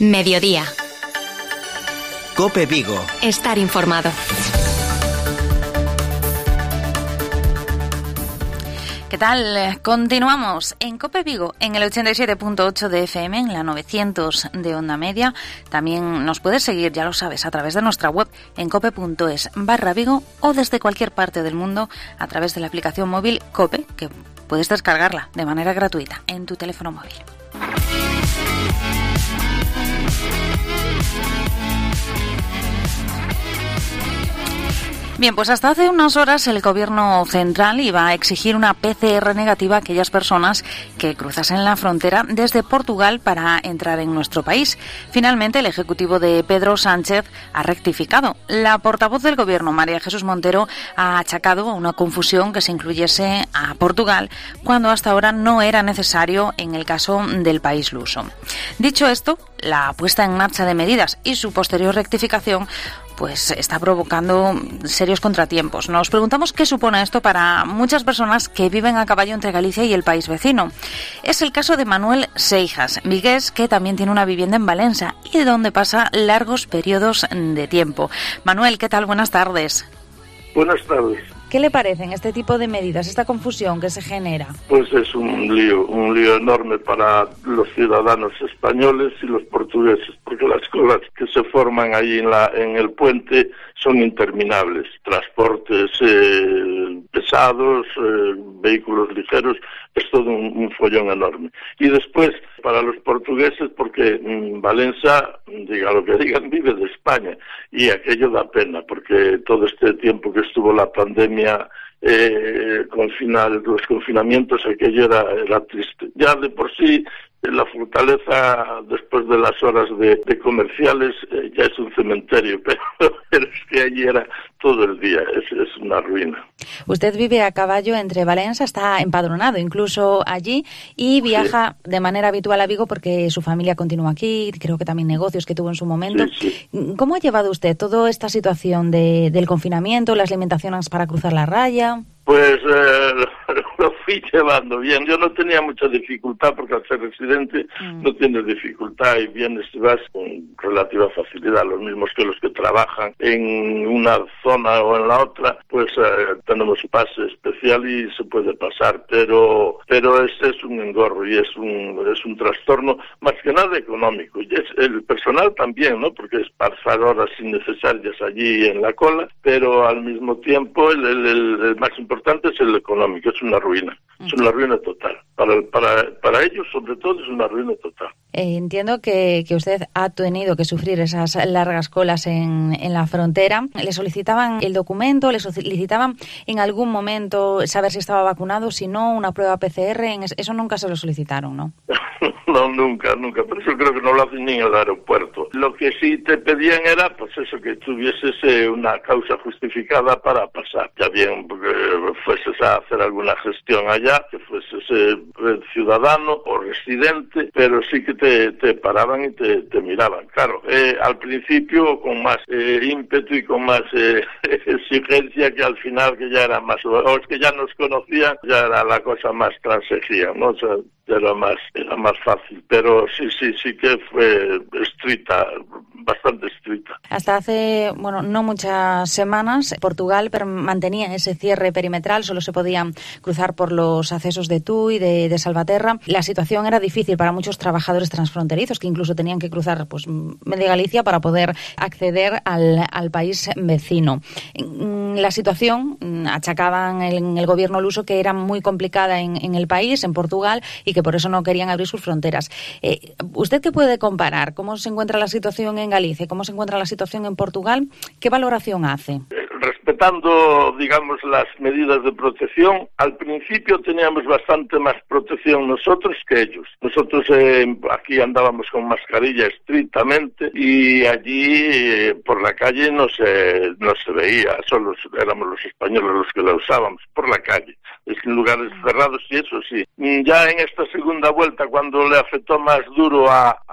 Mediodía. COPE Vigo. Estar informado. ¿Qué tal? Continuamos en COPE Vigo, en el 87.8 de FM, en la 900 de onda media. También nos puedes seguir, ya lo sabes, a través de nuestra web en cope.es/Vigo o desde cualquier parte del mundo a través de la aplicación móvil COPE, que puedes descargarla de manera gratuita en tu teléfono móvil. Bien, pues hasta hace unas horas el Gobierno central iba a exigir una PCR negativa a aquellas personas que cruzasen la frontera desde Portugal para entrar en nuestro país. Finalmente, el Ejecutivo de Pedro Sánchez ha rectificado. La portavoz del Gobierno, María Jesús Montero, ha achacado una confusión que se incluyese a Portugal cuando hasta ahora no era necesario en el caso del país luso. Dicho esto, la puesta en marcha de medidas y su posterior rectificación pues está provocando serios contratiempos. Nos preguntamos qué supone esto para muchas personas que viven a caballo entre Galicia y el país vecino. Es el caso de Manuel Seijas, vigués, que también tiene una vivienda en Valencia y de donde pasa largos periodos de tiempo. Manuel, ¿qué tal? Buenas tardes. Buenas tardes. ¿Qué le parecen este tipo de medidas, esta confusión que se genera? Pues es un lío enorme para los ciudadanos españoles y los portugueses, porque las colas que se forman ahí en el puente son interminables. Transportes pesados, vehículos ligeros, es todo un follón enorme. Y después, para los portugueses, porque Valencia, diga lo que digan, vive de España, y aquello da pena, porque todo este tiempo que estuvo la pandemia, los confinamientos, aquello era triste. Ya de por sí, la fortaleza, después de las horas de comerciales, ya es un cementerio, pero es que allí era todo el día, es una ruina. Usted vive a caballo entre Valencia, está empadronado incluso allí y viaja de manera habitual a Vigo porque su familia continúa aquí, creo que también negocios que tuvo en su momento. Sí. ¿Cómo ha llevado usted toda esta situación del confinamiento, las limitaciones para cruzar la raya? Pues lo fui llevando bien. Yo no tenía mucha dificultad porque al ser residente no tienes dificultad y vienes y vas con relativa facilidad. Los mismos que los que trabajan en una zona o en la otra, pues tenemos pase especial y se puede pasar. Pero es un engorro y es un trastorno más que nada económico. Y es el personal también, ¿no? Porque es pasar horas innecesarias allí en la cola, pero al mismo tiempo el más importante es el económico, es una ruina total. Para ellos, sobre todo, es una ruina total. Entiendo que usted ha tenido que sufrir esas largas colas en la frontera. ¿Le solicitaban el documento? ¿Le solicitaban en algún momento saber si estaba vacunado? Si no, una prueba PCR. Eso nunca se lo solicitaron, ¿no? No, nunca. Por eso creo que no lo hacen ni en el aeropuerto. Lo que sí te pedían era, pues eso, que tuvieses una causa justificada para pasar. Ya bien, porque fueses a hacer alguna gestión allá, que fueses ciudadano o residente, pero sí que te paraban y te miraban. Claro, al principio con más ímpetu y con más exigencia, que al final que ya era más, o es que ya nos conocían, ya era la cosa más transegía, ¿no? O sea, era más fácil, pero sí que fue estricta, bastante estricta. Hasta hace, no muchas semanas, Portugal mantenía ese cierre perimetral, solo se podían cruzar por los accesos de Tui, de Salvaterra. La situación era difícil para muchos trabajadores transfronterizos que incluso tenían que cruzar media Galicia para poder acceder al país vecino. La situación achacaban en el gobierno luso que era muy complicada en el país, en Portugal, y que por eso no querían abrir sus fronteras. ¿Usted qué puede comparar? ¿Cómo se encuentra la situación en Galicia? ¿Cómo se encuentra la situación en Portugal? ¿Qué valoración hace? Respetando, digamos, las medidas de protección, al principio teníamos bastante más protección nosotros que ellos. Nosotros aquí andábamos con mascarilla estrictamente y allí por la calle no se veía, solo éramos los españoles los que la usábamos por la calle, en lugares cerrados y eso sí. Ya en esta segunda vuelta, cuando le afectó más duro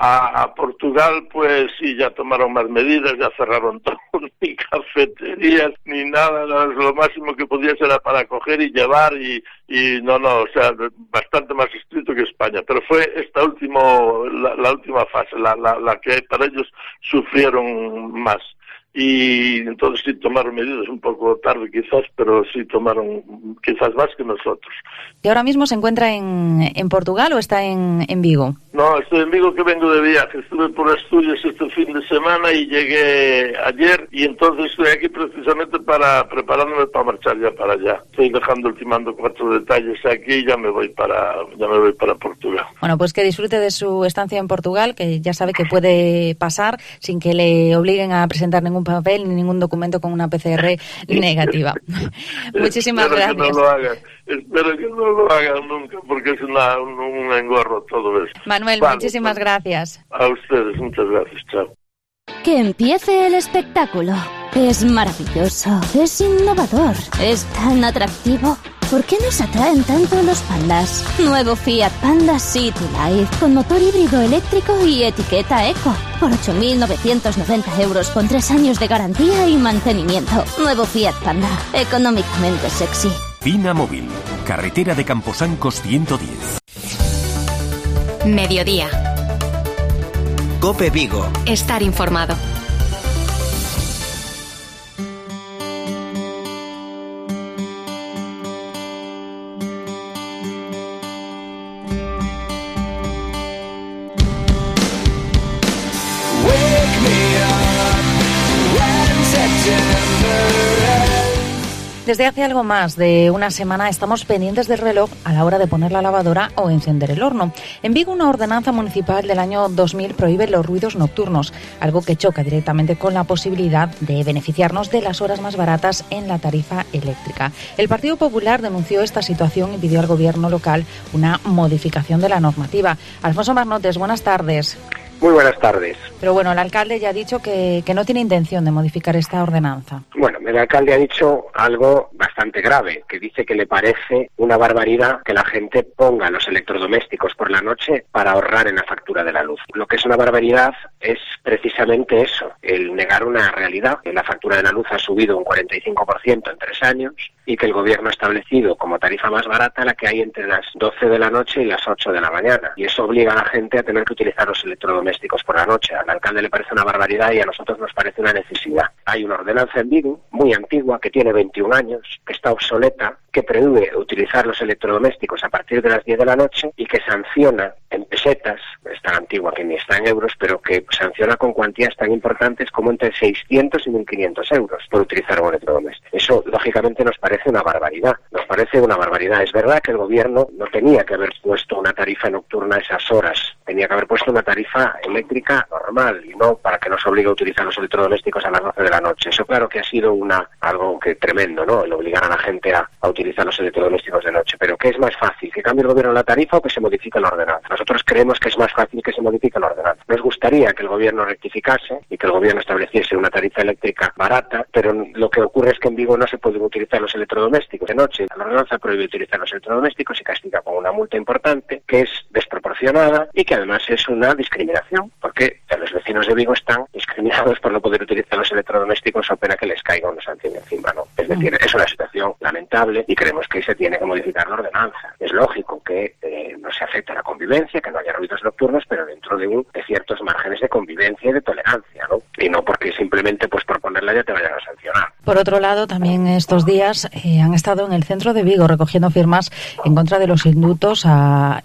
a Portugal, pues sí, ya tomaron más medidas, ya cerraron todo, ni cafeterías, ni ni nada, lo máximo que podía ser era para coger y llevar y no, o sea, bastante más estricto que España, pero fue esta la última fase, la que para ellos sufrieron más. Y entonces sí tomaron medidas un poco tarde quizás, pero sí tomaron quizás más que nosotros. ¿Y ahora mismo se encuentra en Portugal o está en Vigo? No, estoy en Vigo, que vengo de viaje. Estuve por Asturias este fin de semana y llegué ayer, y entonces estoy aquí precisamente preparándome para marchar ya para allá. Estoy ultimando 4 detalles aquí y ya me voy para Portugal. Bueno, pues que disfrute de su estancia en Portugal, que ya sabe que puede pasar sin que le obliguen a presentar ningún papel ni ningún documento con una PCR negativa. Muchísimas gracias. Espero que no lo hagan nunca, porque es un engorro todo eso. Manuel, muchísimas gracias. A ustedes, muchas gracias. Chao. Que empiece el espectáculo. Es maravilloso, es innovador, es tan atractivo. ¿Por qué nos atraen tanto los pandas? Nuevo Fiat Panda City Life, con motor híbrido eléctrico y etiqueta eco. Por 8.990 euros con 3 años de garantía y mantenimiento. Nuevo Fiat Panda, económicamente sexy. Fina Móvil, carretera de Camposancos 110. Mediodía. COPE Vigo. Estar informado. Desde hace algo más de una semana estamos pendientes del reloj a la hora de poner la lavadora o encender el horno. En Vigo, una ordenanza municipal del año 2000 prohíbe los ruidos nocturnos, algo que choca directamente con la posibilidad de beneficiarnos de las horas más baratas en la tarifa eléctrica. El Partido Popular denunció esta situación y pidió al gobierno local una modificación de la normativa. Alfonso Marnotes, buenas tardes. Muy buenas tardes. Pero bueno, el alcalde ya ha dicho que no tiene intención de modificar esta ordenanza. Bueno, el alcalde ha dicho algo bastante grave, que dice que le parece una barbaridad que la gente ponga los electrodomésticos por la noche para ahorrar en la factura de la luz. Lo que es una barbaridad es precisamente eso, el negar una realidad, que la factura de la luz ha subido un 45% en 3 años y que el gobierno ha establecido como tarifa más barata la que hay entre las 12 de la noche y las 8 de la mañana. Y eso obliga a la gente a tener que utilizar los electrodomésticos por la noche. Al alcalde le parece una barbaridad y a nosotros nos parece una necesidad. Hay una ordenanza en Vigo, muy antigua, que tiene 21 años, que está obsoleta, que prohíbe utilizar los electrodomésticos a partir de las 10 de la noche y que sanciona en pesetas, es tan antigua que ni está en euros, pero que sanciona con cuantías tan importantes como entre 600 y 1.500 euros por utilizar un electrodoméstico. Eso, lógicamente, nos parece una barbaridad. Nos parece una barbaridad. Es verdad que el gobierno no tenía que haber puesto una tarifa nocturna a esas horas. Tenía que haber puesto una tarifa eléctrica normal y no para que nos obligue a utilizar los electrodomésticos a las 12 de la noche. Eso claro que ha sido algo que tremendo, ¿no? El obligar a la gente a utilizar los electrodomésticos de noche. Pero ¿qué es más fácil? ¿Que cambie el gobierno la tarifa o que se modifique la ordenanza? Nosotros creemos que es más fácil que se modifique la ordenanza. Nos gustaría que el gobierno rectificase y que el gobierno estableciese una tarifa eléctrica barata, pero lo que ocurre es que en Vigo no se pueden utilizar los electrodomésticos de noche. La ordenanza prohíbe utilizar los electrodomésticos y castiga con una multa importante que es desproporcionada y que además es una discriminación, porque los vecinos de Vigo están discriminados por no poder utilizar los electrodomésticos a pena que les caiga una sanción encima, ¿no? Es decir, es una situación lamentable y creemos que se tiene que modificar la ordenanza. Es lógico que no se afecte la convivencia, que no haya ruidos nocturnos, pero dentro de ciertos márgenes de convivencia y de tolerancia, ¿no? Y no porque simplemente por ponerla ya te vayan a sancionar. Por otro lado, también estos días han estado en el centro de Vigo recogiendo firmas en contra de los indultos a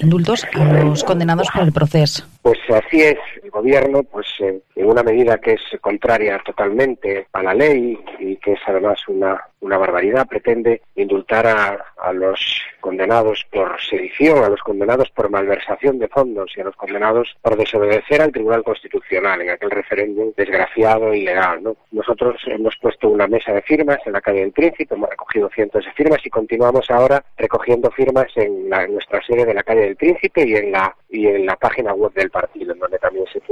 los condenados por el proceso. Pues así es. El gobierno, en una medida que es contraria totalmente a la ley y que es además una barbaridad, pretende indultar a los condenados por sedición, a los condenados por malversación de fondos y a los condenados por desobedecer al Tribunal Constitucional en aquel referéndum desgraciado e ilegal, ¿no? Nosotros hemos puesto una mesa de firmas en la calle del Príncipe, hemos recogido cientos de firmas y continuamos ahora recogiendo firmas en nuestra sede de la calle del Príncipe y en la página web del partido, en donde también se puede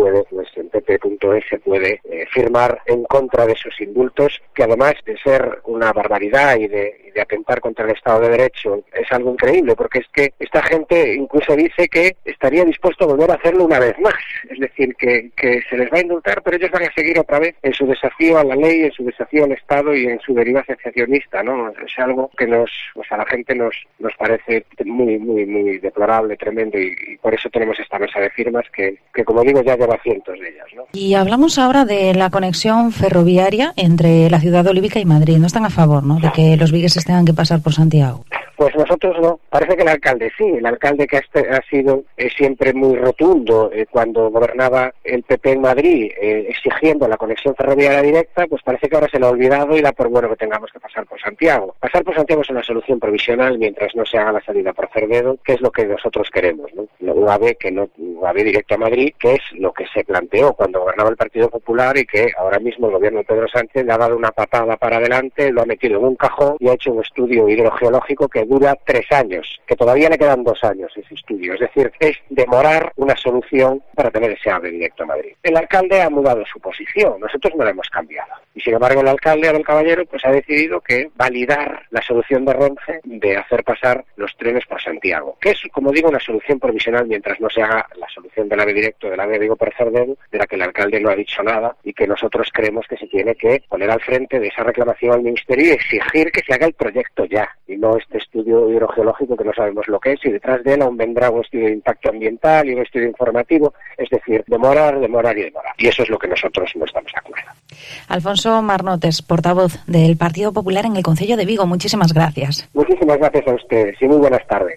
puede, pues en pp.es se puede firmar en contra de esos indultos, que además de ser una barbaridad y de atentar contra el Estado de Derecho, es algo increíble, porque es que esta gente incluso dice que estaría dispuesto a volver a hacerlo una vez más, es decir, que se les va a indultar, pero ellos van a seguir otra vez en su desafío a la ley, en su desafío al Estado y en su deriva sensacionista, ¿no? Es algo que a la gente nos parece muy, muy, muy deplorable, tremendo, y por eso tenemos esta mesa de firmas que como digo, ya lleva cientos de ellas, ¿no? Y hablamos ahora de la conexión ferroviaria entre la ciudad de Olívica y Madrid. No están a favor, ¿no?, de que los vigueses tengan que pasar por Santiago. Pues nosotros no. Parece que el alcalde sí. El alcalde que ha sido siempre muy rotundo cuando gobernaba el PP en Madrid, exigiendo la conexión ferroviaria directa, pues parece que ahora se lo ha olvidado y da por bueno que tengamos que pasar por Santiago. Pasar por Santiago es una solución provisional mientras no se haga la salida por Cervedo, que es lo que nosotros queremos, ¿no? UAV directo a Madrid, que es lo que se planteó cuando gobernaba el Partido Popular y que ahora mismo el gobierno de Pedro Sánchez le ha dado una patada para adelante, lo ha metido en un cajón y ha hecho un estudio hidrogeológico que dura 3 años, que todavía le quedan 2 años ese estudio. Es decir, es demorar una solución para tener ese AVE directo a Madrid. El alcalde ha mudado su posición, nosotros no la hemos cambiado. Y sin embargo el alcalde, Abel Caballero, pues ha decidido que validar la solución de Renfe de hacer pasar los trenes por Santiago, que es, como digo, una solución provisional mientras no se haga la solución del AVE directo del AVE Vigo por Cervedo, de la que el alcalde no ha dicho nada y que nosotros creemos que se tiene que poner al frente de esa reclamación al Ministerio y exigir que se haga el proyecto ya, y no este estudio hidrogeológico que no sabemos lo que es, y detrás de él aún vendrá un estudio de impacto ambiental y un estudio informativo, es decir, demorar. Y eso es lo que nosotros no estamos de acuerdo. Alfonso Marnotes, portavoz del Partido Popular en el Concello de Vigo, muchísimas gracias. Muchísimas gracias a ustedes y muy buenas tardes.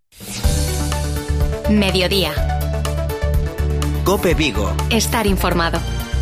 Mediodía. COPE Vigo. Estar informado.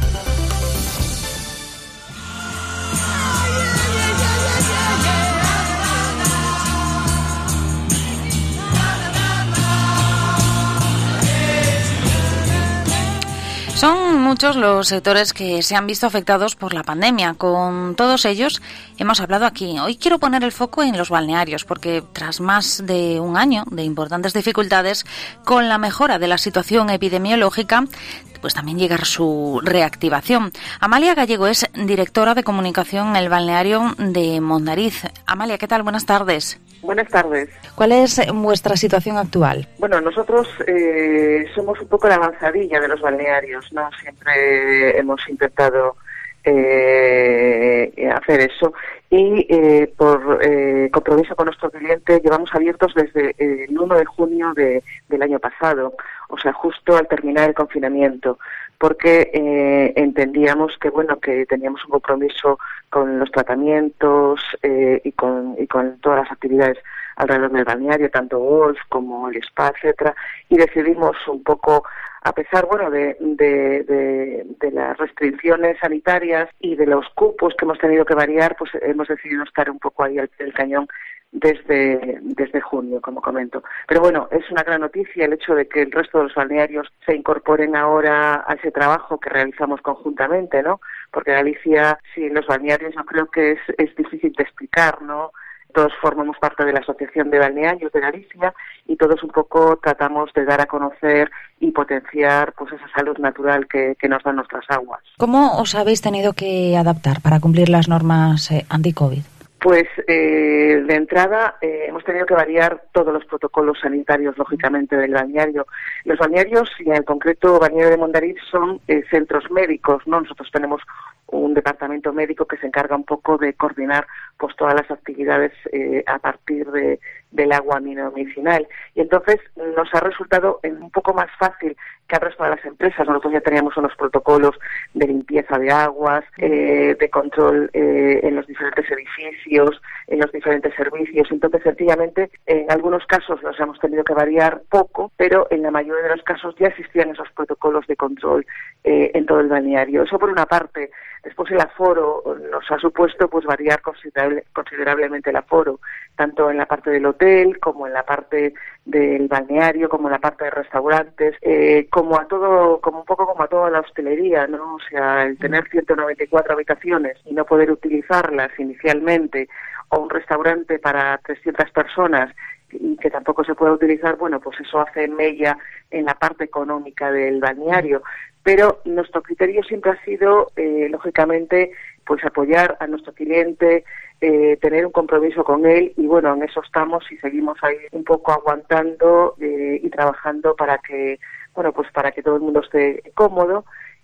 Son muchos los sectores que se han visto afectados por la pandemia. Con todos ellos hemos hablado aquí. Hoy quiero poner el foco en los balnearios, porque tras más de un año de importantes dificultades, con la mejora de la situación epidemiológica, pues también llega su reactivación. Amalia Gallego es directora de comunicación en el balneario de Mondariz. Amalia, ¿qué tal? Buenas tardes. Buenas tardes. ¿Cuál es vuestra situación actual? Bueno, nosotros somos un poco la avanzadilla de los balnearios, ¿no? Siempre hemos intentado hacer eso y por compromiso con nuestro cliente llevamos abiertos desde el 1 de junio del año pasado, o sea, justo al terminar el confinamiento, porque entendíamos que que teníamos un compromiso con los tratamientos y con todas las actividades alrededor del balneario, tanto golf como el spa, etcétera, y decidimos un poco, a pesar de las restricciones sanitarias y de los cupos que hemos tenido que variar, pues hemos decidido estar un poco ahí al pie del cañón desde junio, como comento. Pero bueno, es una gran noticia el hecho de que el resto de los balnearios se incorporen ahora a ese trabajo que realizamos conjuntamente, ¿no? Porque Galicia, sí, en los balnearios yo creo que es difícil de explicar, ¿no? Todos formamos parte de la Asociación de Balnearios de Galicia y todos un poco tratamos de dar a conocer y potenciar pues esa salud natural que nos dan nuestras aguas. ¿Cómo os habéis tenido que adaptar para cumplir las normas anti-COVID? Pues de entrada hemos tenido que variar todos los protocolos sanitarios, lógicamente, del balneario. Los balnearios, y en concreto el balneario de Mondariz, son centros médicos, ¿no? Nosotros tenemos un departamento médico que se encarga un poco de coordinar pues todas las actividades a partir del agua medicinal. Y entonces nos ha resultado un poco más fácil que al resto de las empresas. Nosotros ya teníamos unos protocolos de limpieza de aguas, de control en los diferentes edificios, en los diferentes servicios. Entonces, sencillamente, en algunos casos los hemos tenido que variar poco, pero en la mayoría de los casos ya existían esos protocolos de control en todo el balneario. Eso por una parte. Después el aforo nos ha supuesto pues variar considerablemente el aforo, tanto en la parte del hotel, como en la parte del balneario, como en la parte de restaurantes, como un poco como a toda la hostelería, ¿no? O sea, el tener 194 habitaciones y no poder utilizarlas inicialmente, o un restaurante para 300 personas y que tampoco se pueda utilizar, bueno, pues eso hace mella en la parte económica del balneario. pero nuestro criterio siempre ha sido, lógicamente, pues apoyar a nuestro cliente, tener un compromiso con él, y bueno, en eso estamos y seguimos ahí un poco aguantando y trabajando para que, bueno, pues para que todo el mundo esté cómodo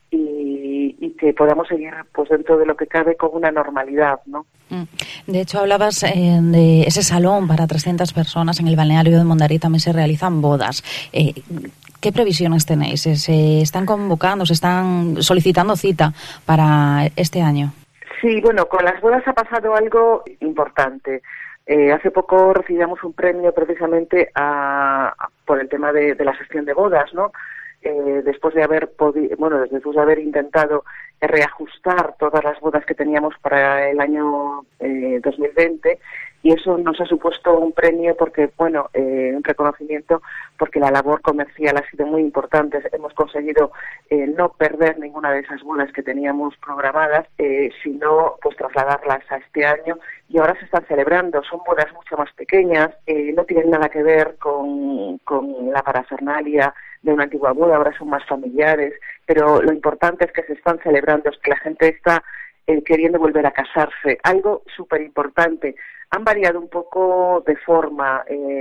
y que podamos seguir pues dentro de lo que cabe con una normalidad, ¿no? De hecho, hablabas de ese salón para 300 personas en el balneario de Mondariz. También se realizan bodas. ¿Qué previsiones tenéis? ¿Se están convocando, se están solicitando cita para este año? Sí, bueno, con las bodas ha pasado algo importante. Hace poco recibimos un premio precisamente por el tema de la gestión de bodas, ¿no? Después de haber intentado reajustar todas las bodas que teníamos para el año 2020, y eso nos ha supuesto un premio porque, bueno, un reconocimiento, porque la labor comercial ha sido muy importante. Hemos conseguido no perder ninguna de esas bodas que teníamos programadas, sino pues trasladarlas a este año, y ahora se están celebrando. Son bodas mucho más pequeñas, no tienen nada que ver con la parafernalia de una antigua boda, ahora son más familiares, pero lo importante es que se están celebrando, es que la gente está queriendo volver a casarse. Algo súper importante. Han variado un poco de forma.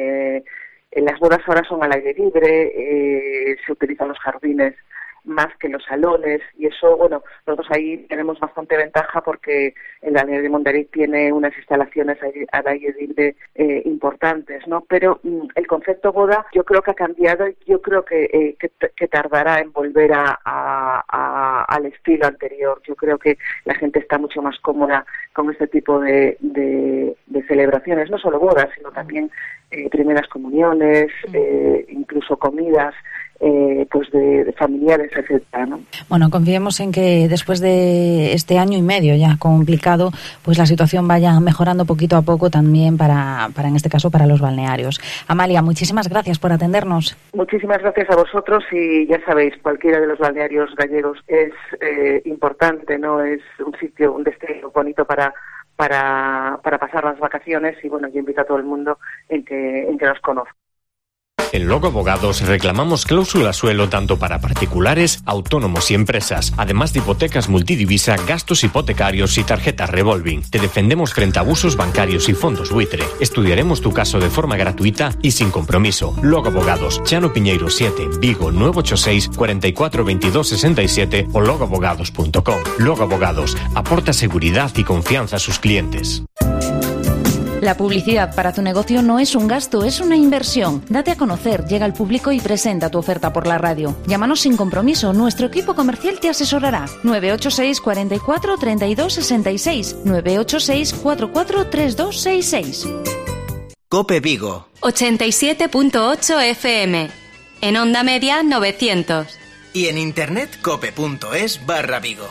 Las bodas ahora son al aire libre, se utilizan los jardines más que los salones, y eso, bueno, nosotros ahí tenemos bastante ventaja porque el balneario de Mondariz tiene unas instalaciones al aire libre importantes, ¿no? Pero el concepto boda yo creo que ha cambiado, y yo creo que tardará en volver al estilo anterior. Yo creo que la gente está mucho más cómoda con este tipo de celebraciones, no solo bodas, sino también primeras comuniones, incluso comidas, pues de familiares, etcétera, ¿no? Bueno, confiemos en que después de este año y medio ya complicado, pues la situación vaya mejorando poquito a poco también para en este caso para los balnearios. Amalia, muchísimas gracias por atendernos. Muchísimas gracias a vosotros, y ya sabéis, cualquiera de los balnearios gallegos es importante, ¿no? Es un sitio, un destino bonito para pasar las vacaciones, y bueno, yo invito a todo el mundo en que nos conozca. En Logo Abogados reclamamos cláusula suelo tanto para particulares, autónomos y empresas, además de hipotecas multidivisa, gastos hipotecarios y tarjetas revolving. Te defendemos frente a abusos bancarios y fondos buitre. Estudiaremos tu caso de forma gratuita y sin compromiso. Logo Abogados, Chano Piñeiro 7, Vigo 986 44 22 67 o logoabogados.com. Logo Abogados aporta seguridad y confianza a sus clientes. La publicidad para tu negocio no es un gasto, es una inversión. Date a conocer, llega al público y presenta tu oferta por la radio. Llámanos sin compromiso, nuestro equipo comercial te asesorará. 986 44 32 66, 986 44 32 66. Cope Vigo 87.8 FM. En onda media 900. Y en internet cope.es/Vigo.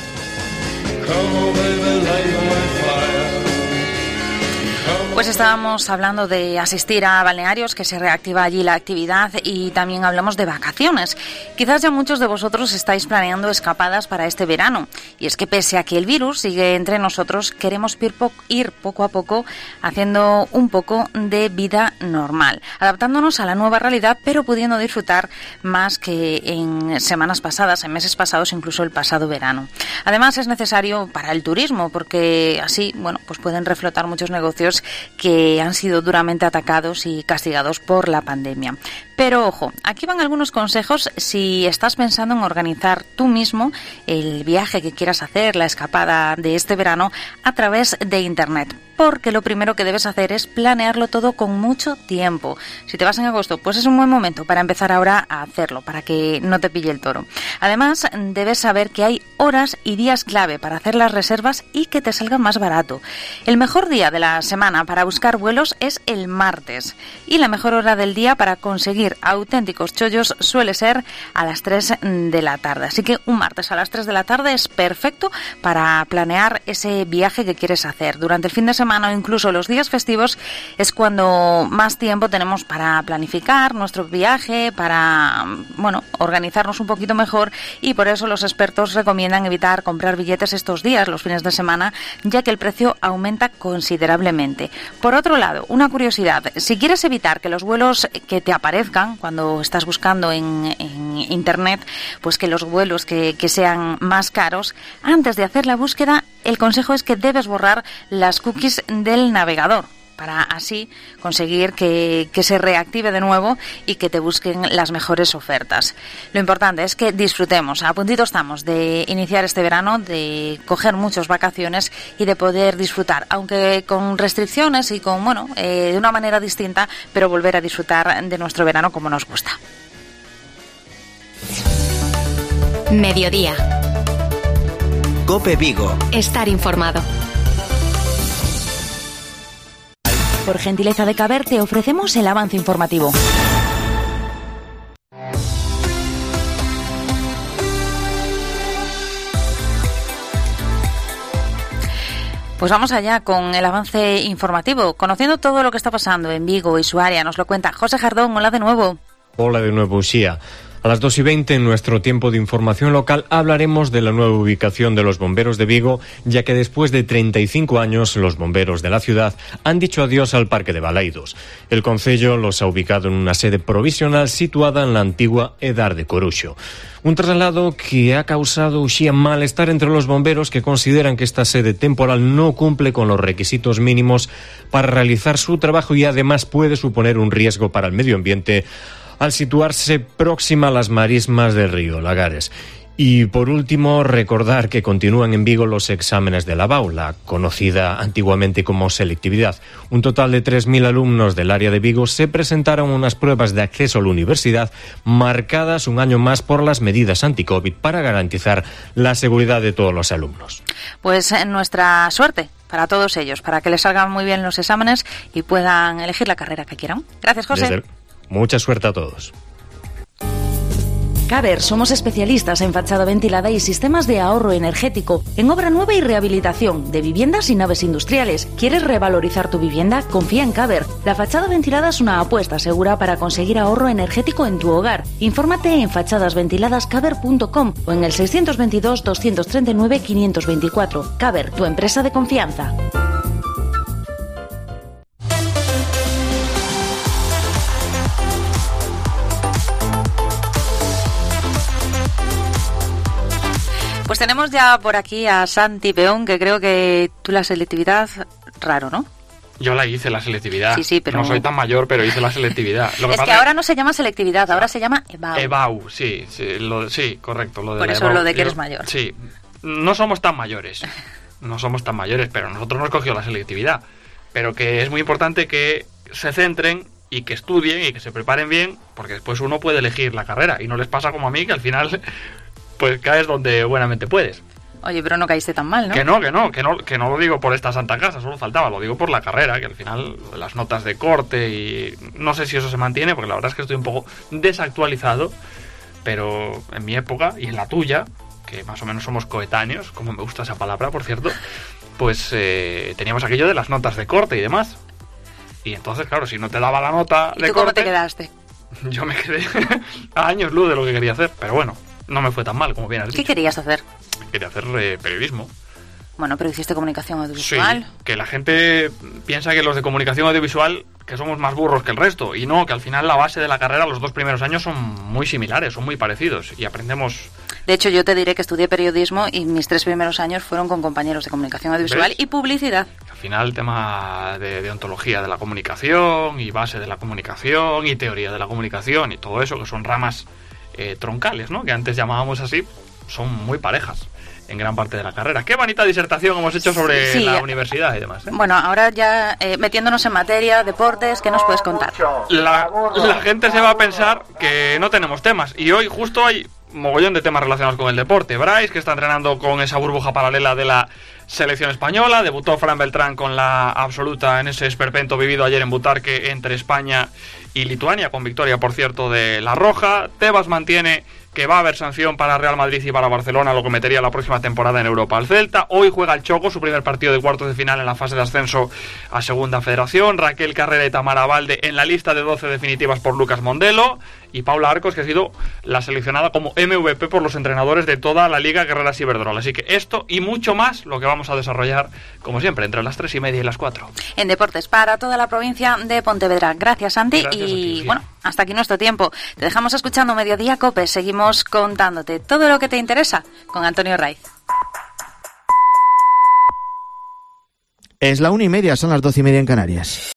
Pues estábamos hablando de asistir a balnearios, que se reactiva allí la actividad, y también hablamos de vacaciones. Quizás ya muchos de vosotros estáis planeando escapadas para este verano. Y es que pese a que el virus sigue entre nosotros, queremos ir poco a poco haciendo un poco de vida normal, adaptándonos a la nueva realidad, pero pudiendo disfrutar más que en semanas pasadas, en meses pasados, incluso el pasado verano. Además es necesario para el turismo, porque así, bueno, pues pueden reflotar muchos negocios que han sido duramente atacados y castigados por la pandemia. Pero ojo, aquí van algunos consejos si estás pensando en organizar tú mismo el viaje que quieras hacer, la escapada de este verano a través de Internet. Porque lo primero que debes hacer es planearlo todo con mucho tiempo. Si te vas en agosto, pues es un buen momento para empezar ahora a hacerlo, para que no te pille el toro. Además, debes saber que hay horas y días clave para hacer las reservas y que te salga más barato. El mejor día de la semana para buscar vuelos es el martes. Y la mejor hora del día para conseguir auténticos chollos suele ser a las 3 de la tarde. Así que un martes a las 3 de la tarde es perfecto para planear ese viaje que quieres hacer. Durante el fin de semana semana o incluso los días festivos es cuando más tiempo tenemos para planificar nuestro viaje, para, organizarnos un poquito mejor, y por eso los expertos recomiendan evitar comprar billetes estos días, los fines de semana, ya que el precio aumenta considerablemente. Por otro lado, una curiosidad, si quieres evitar que los vuelos que te aparezcan cuando estás buscando en internet, pues que los vuelos que sean más caros, antes de hacer la búsqueda, el consejo es que debes borrar las cookies del navegador, para así conseguir que se reactive de nuevo y que te busquen las mejores ofertas. Lo importante es que disfrutemos. A puntito estamos de iniciar este verano, de coger muchas vacaciones y de poder disfrutar, aunque con restricciones y con, de una manera distinta, pero volver a disfrutar de nuestro verano como nos gusta. Mediodía. COPE Vigo. Estar informado. Por gentileza de Caber te ofrecemos el avance informativo. Pues vamos allá con el avance informativo, conociendo todo lo que está pasando en Vigo y su área. Nos lo cuenta José Jardón. Hola de nuevo. Hola de nuevo, Uxía. A las 2:20 en nuestro tiempo de información local hablaremos de la nueva ubicación de los bomberos de Vigo, ya que después de 35 años los bomberos de la ciudad han dicho adiós al Parque de Balaidos. El concello los ha ubicado en una sede provisional situada en la antigua Edar de Coruxo. Un traslado que ha causado malestar entre los bomberos, que consideran que esta sede temporal no cumple con los requisitos mínimos para realizar su trabajo y además puede suponer un riesgo para el medio ambiente al situarse próxima a las marismas del río Lagares. Y por último, recordar que continúan en Vigo los exámenes de la BAU, conocida antiguamente como selectividad. Un total de 3.000 alumnos del área de Vigo se presentaron unas pruebas de acceso a la universidad, marcadas un año más por las medidas anti-COVID para garantizar la seguridad de todos los alumnos. Pues nuestra suerte para todos ellos, para que les salgan muy bien los exámenes y puedan elegir la carrera que quieran. Gracias, José. Mucha suerte a todos. Caber, somos especialistas en fachada ventilada y sistemas de ahorro energético, en obra nueva y rehabilitación de viviendas y naves industriales. ¿Quieres revalorizar tu vivienda? Confía en Caber. La fachada ventilada es una apuesta segura para conseguir ahorro energético en tu hogar. Infórmate en fachadasventiladascaber.com o en el 622 239 524. Caber, tu empresa de confianza. Pues tenemos ya por aquí a Santi Peón, que creo que tú la selectividad, raro, ¿no? Yo la hice, la selectividad. Sí, pero... No soy tan mayor, pero hice la selectividad. Es que ahora no se llama selectividad, ahora se llama EBAU. EBAU, sí, correcto. Lo de por eso EBAU, lo de que eres mayor. Sí, no somos tan mayores, pero nosotros nos cogió la selectividad. Pero que es muy importante que se centren y que estudien y que se preparen bien, porque después uno puede elegir la carrera. Y no les pasa como a mí, que al final... pues caes donde buenamente puedes. Oye, pero no caíste tan mal, ¿no? Que no lo digo por esta santa casa, solo faltaba, lo digo por la carrera, que al final las notas de corte y... no sé si eso se mantiene, porque la verdad es que estoy un poco desactualizado, pero en mi época y en la tuya, que más o menos somos coetáneos, como me gusta esa palabra, por cierto, pues teníamos aquello de las notas de corte y demás. Y entonces, claro, si no te daba la nota de corte... ¿Y tú cómo te quedaste? Yo me quedé a años luz de lo que quería hacer, pero bueno. No me fue tan mal, como bien has dicho. ¿Qué querías hacer? Quería hacer periodismo. Bueno, pero hiciste comunicación audiovisual. Sí, que la gente piensa que los de comunicación audiovisual que somos más burros que el resto. Y no, que al final la base de la carrera, los 2 primeros años son muy similares, son muy parecidos. Y aprendemos... De hecho, yo te diré que estudié periodismo y mis 3 primeros años fueron con compañeros de comunicación audiovisual. ¿Ves? Y publicidad. Al final el tema de ontología de la comunicación y base de la comunicación y teoría de la comunicación y todo eso, que son ramas... troncales, ¿no? Que antes llamábamos así, son muy parejas en gran parte de la carrera. Qué bonita disertación hemos hecho sobre la universidad y demás, ¿eh? Bueno, ahora ya metiéndonos en materia, deportes, ¿qué nos puedes contar? La gente se va a pensar que no tenemos temas, y hoy justo hay mogollón de temas relacionados con el deporte. Bryce, que está entrenando con esa burbuja paralela de la selección española, debutó Fran Beltrán con la absoluta en ese esperpento vivido ayer en Butarque entre España y Lituania, con victoria, por cierto, de la Roja. Tebas mantiene que va a haber sanción para Real Madrid y para Barcelona, lo que metería la próxima temporada en Europa al Celta. Hoy juega el Choco su primer partido de cuartos de final en la fase de ascenso a Segunda Federación. Raquel Carrera y Tamara Valde en la lista de 12 definitivas por Lucas Mondelo. Y Paula Arcos, que ha sido la seleccionada como MVP por los entrenadores de toda la Liga Guerreras Iberdrola. Así que esto y mucho más lo que vamos a desarrollar, como siempre, entre las 3:30 y las 4. En deportes para toda la provincia de Pontevedra. Gracias, Santi. Gracias y a ti, bueno, hasta aquí nuestro tiempo. Te dejamos escuchando Mediodía Cope. Seguimos contándote todo lo que te interesa con Antonio Raiz. Es la 1:30, son las 12:30 en Canarias.